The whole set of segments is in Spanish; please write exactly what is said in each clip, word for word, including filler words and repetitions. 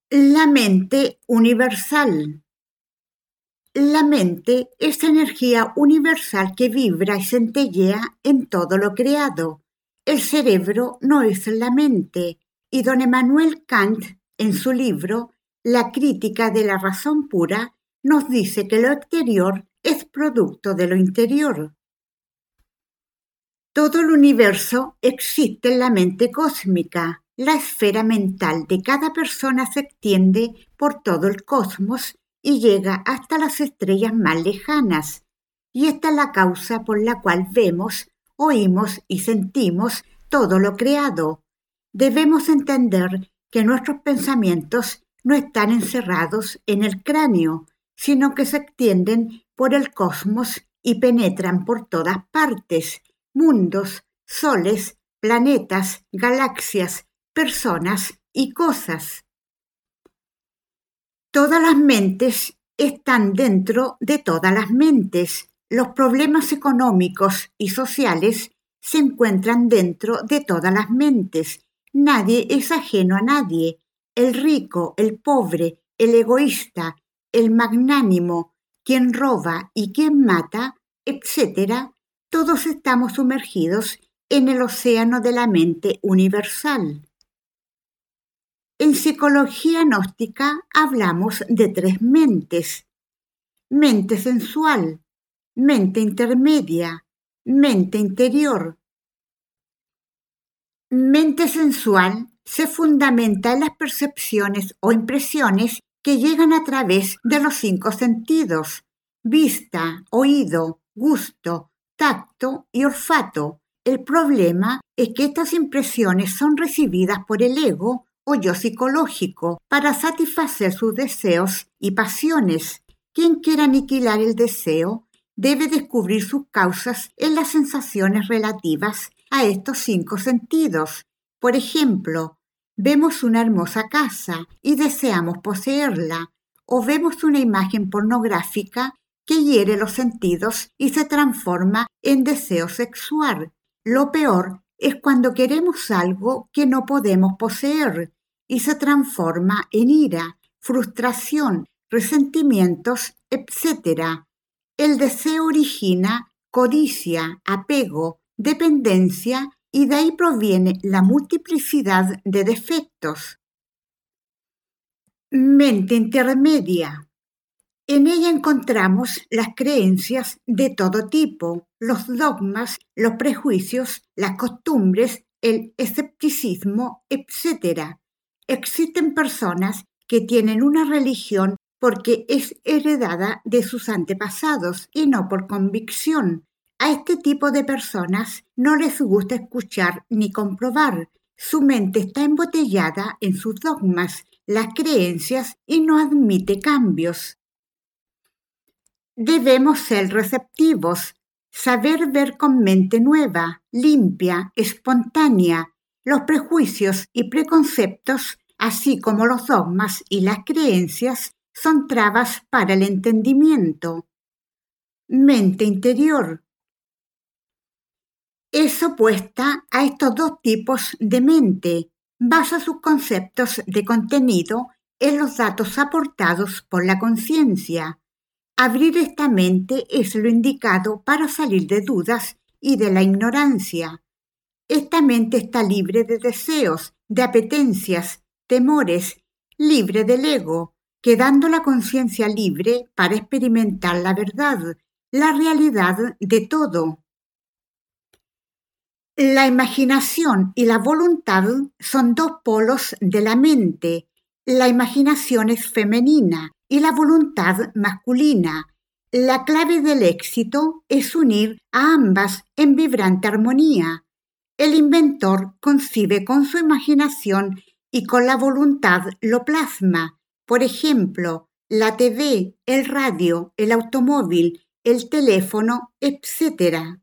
La mente universal. La mente es energía universal que vibra y centellea en todo lo creado. El cerebro no es la mente, y don Emmanuel Kant, en su libro La crítica de la razón pura, nos dice que lo exterior es producto de lo interior. Todo el universo existe en la mente cósmica. La esfera mental de cada persona se extiende por todo el cosmos y llega hasta las estrellas más lejanas. Y esta es la causa por la cual vemos, oímos y sentimos todo lo creado. Debemos entender que nuestros pensamientos no están encerrados en el cráneo, sino que se extienden por el cosmos y penetran por todas partes. Mundos, soles, planetas, galaxias, personas y cosas. Todas las mentes están dentro de todas las mentes. Los problemas económicos y sociales se encuentran dentro de todas las mentes. Nadie es ajeno a nadie. El rico, el pobre, el egoísta, el magnánimo, quien roba y quien mata, etcétera, todos estamos sumergidos en el océano de la mente universal. En psicología gnóstica hablamos de tres mentes: mente sensual, mente intermedia, mente interior. Mente sensual se fundamenta en las percepciones o impresiones que llegan a través de los cinco sentidos: vista, oído, gusto, tacto y olfato. El problema es que estas impresiones son recibidas por el ego o yo psicológico para satisfacer sus deseos y pasiones. Quien quiera aniquilar el deseo debe descubrir sus causas en las sensaciones relativas a estos cinco sentidos. Por ejemplo, vemos una hermosa casa y deseamos poseerla, o vemos una imagen pornográfica que hiere los sentidos y se transforma en deseo sexual. Lo peor es cuando queremos algo que no podemos poseer y se transforma en ira, frustración, resentimientos, etcétera. El deseo origina codicia, apego, dependencia, y de ahí proviene la multiplicidad de defectos. Mente intermedia. En ella encontramos las creencias de todo tipo, los dogmas, los prejuicios, las costumbres, el escepticismo, etcétera. Existen personas que tienen una religión porque es heredada de sus antepasados y no por convicción. A este tipo de personas no les gusta escuchar ni comprobar. Su mente está embotellada en sus dogmas, las creencias, y no admite cambios. Debemos ser receptivos, saber ver con mente nueva, limpia, espontánea. Los prejuicios y preconceptos, así como los dogmas y las creencias, son trabas para el entendimiento. Mente interior. Es opuesta a estos dos tipos de mente. Basa sus conceptos de contenido en los datos aportados por la conciencia. Abrir esta mente es lo indicado para salir de dudas y de la ignorancia. Esta mente está libre de deseos, de apetencias, temores, libre del ego, quedando la conciencia libre para experimentar la verdad, la realidad de todo. La imaginación y la voluntad son dos polos de la mente. La imaginación es femenina y la voluntad masculina. La clave del éxito es unir a ambas en vibrante armonía. El inventor concibe con su imaginación y con la voluntad lo plasma. Por ejemplo, la T V, el radio, el automóvil, el teléfono, etcétera.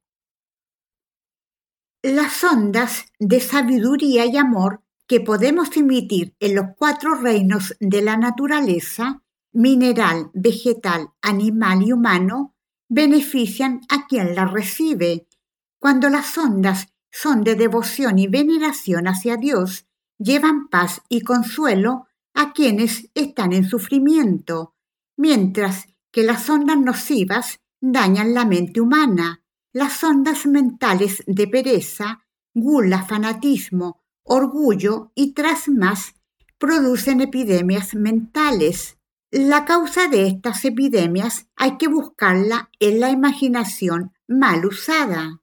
Las ondas de sabiduría y amor que podemos emitir en los cuatro reinos de la naturaleza, mineral, vegetal, animal y humano, benefician a quien las recibe. Cuando las ondas son de devoción y veneración hacia Dios, llevan paz y consuelo a quienes están en sufrimiento, mientras que las ondas nocivas dañan la mente humana. Las ondas mentales de pereza, gula, fanatismo, orgullo y tras más producen epidemias mentales. La causa de estas epidemias hay que buscarla en la imaginación mal usada.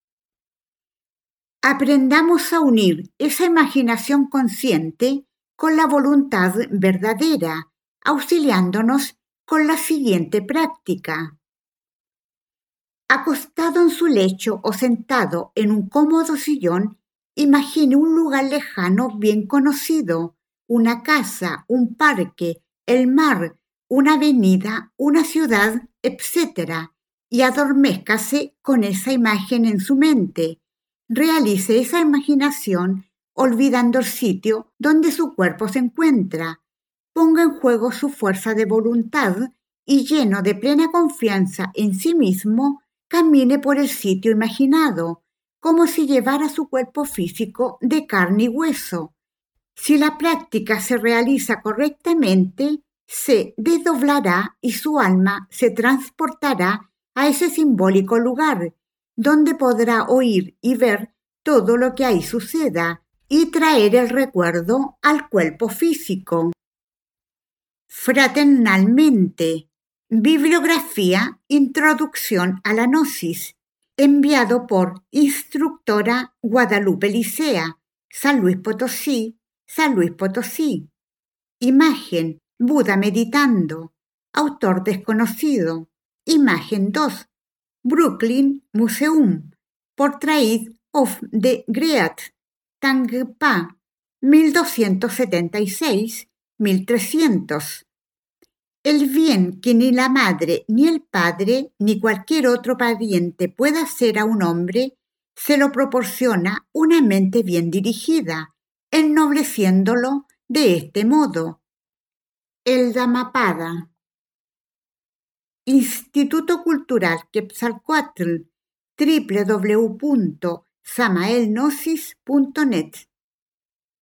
Aprendamos a unir esa imaginación consciente con la voluntad verdadera, auxiliándonos con la siguiente práctica. Acostado en su lecho o sentado en un cómodo sillón, imagine un lugar lejano bien conocido, una casa, un parque, el mar, una avenida, una ciudad, etcétera, y adormézcase con esa imagen en su mente. Realice esa imaginación olvidando el sitio donde su cuerpo se encuentra. Ponga en juego su fuerza de voluntad y, lleno de plena confianza en sí mismo, camine por el sitio imaginado, como si llevara su cuerpo físico de carne y hueso. Si la práctica se realiza correctamente, se desdoblará y su alma se transportará a ese simbólico lugar, donde podrá oír y ver todo lo que ahí suceda y traer el recuerdo al cuerpo físico. Fraternalmente. Bibliografía Introducción a la Gnosis, enviado por Instructora Guadalupe Licea, San Luis Potosí, San Luis Potosí. Imagen, Buda meditando, autor desconocido. Imagen dos, Brooklyn Museum, Portrait of the Great Tangpa, mil doscientos setenta y seis a mil trescientos. El bien que ni la madre, ni el padre, ni cualquier otro pariente pueda hacer a un hombre, se lo proporciona una mente bien dirigida, ennobleciéndolo de este modo. El Dhammapada. Instituto Cultural Quetzalcóatl, doble u doble u doble u punto samaelgnosis punto net.